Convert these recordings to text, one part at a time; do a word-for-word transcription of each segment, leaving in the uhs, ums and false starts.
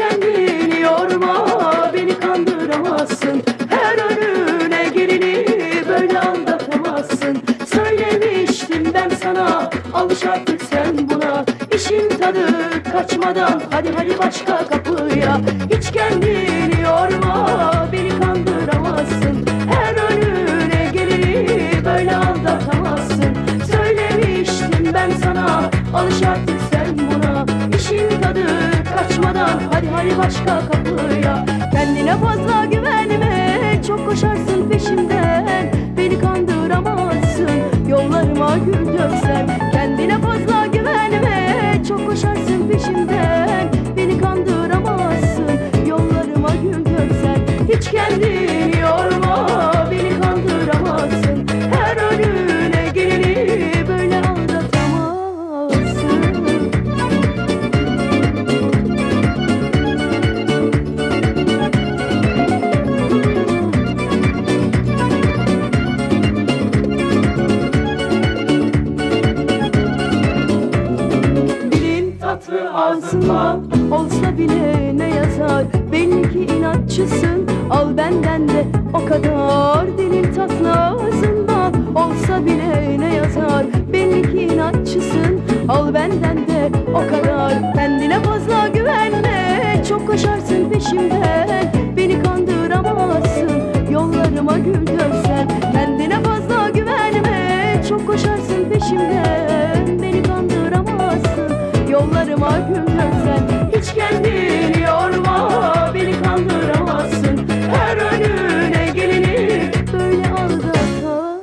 kendini yorma, beni kandıramazsın. Her önüne geleni böyle aldatamazsın. Söylemiştim ben sana, alış artık sen buna. İşin tadı kaçmadan hadi hadi başka kapıya. Hiç kendini yorma, beni kandıramazsın. Her önüne geleni böyle aldatamazsın. Söylemiştim ben sana, alış artık sen buna. İşin tadı kaçmadan hadi hadi başka kapıya. Kendine fazla güvenme, çok koşarsın peşimden. Beni kandıramazsın, yollarıma gül döksen. Kendine fazla güvenme, çok koşarsın peşimden. Beni kandıramazsın, yollarıma gül döksen. Hiç kendini yorma, beni kandıramazsın. Her önüne geleni böyle aldatamazsın. Dilin tatlı ağzında olsa bile ne yazar? Belli ki inatçısın, al benden de o kadar. Dilin tatlı ağzında olsa bile ne yazar? Belli ki inatçısın, al benden de o kadar. Kendine fazla güvenme, çok koşarsın peşimden. Beni kandıramazsın, yollarıma gül döksen. Kendine fazla güvenme, çok koşarsın peşimden. Beni kandıramazsın, yollarıma gül döksen. Hiç kendini yorma, beni kandıramazsın. Her önüne geleni böyle aldatamazsın.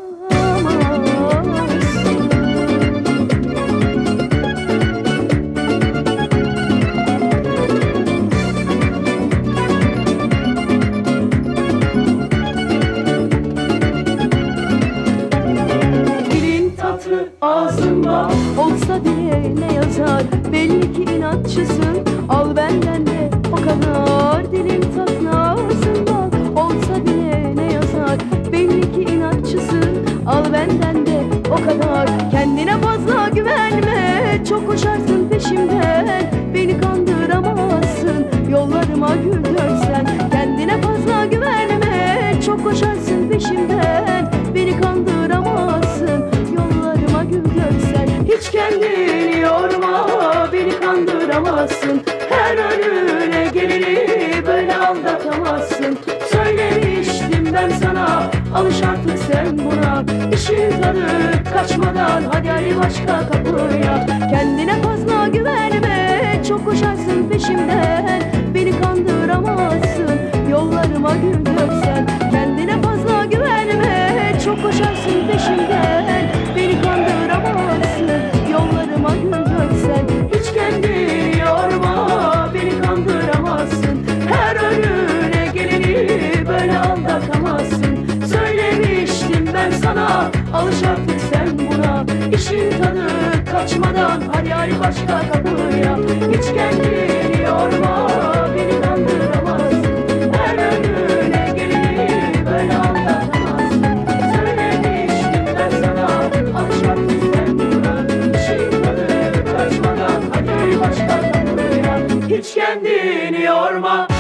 Dilin tatlı ağzında olsa bile ne yazar? Belli ki inatçısın, al benden de o kadar. Dilin tatlı ağzında olsa bile ne yazar? Belli ki inatçısın, al benden de o kadar. Kendine fazla güvenme, çok koşarsın peşimden. Beni kandıramazsın, yollarıma gül döksen. Kendine fazla güvenme, çok koşarsın peşimden. Beni kandıramazsın, yollarıma gül döksen. Hiç kendini yorma, beni kandıramazsın. Her önüne geleni böyle aldatamazsın. Söylemiştim ben sana, alış artık sen buna. İşin tadı kaçmadan hadi hadi başka kapıya. Kendine fazla güvenme, çok koşarsın peşimden. Beni kandıramazsın, yollarıma gül döksen. Kendine fazla güvenme, çok koşarsın peşimden. Beni kandıramazsın, yollarıma gül döksen. Hiç kendini yorma, beni kandıramazsın. Her önüne geleni böyle aldatamazsın. Söylemiştim ben sana, alış artık sen buna. İşin tadı kaçmadan hadi hadi başka kapıya. Hiç kendini yorma, beni kandıramazsın. Her önüne geleni böyle aldatamazsın. Söylemiştim ben sana, alış artık sen buna. İşin tadı kaçmadan hadi hadi başka kapıya. Hiç kendini yorma.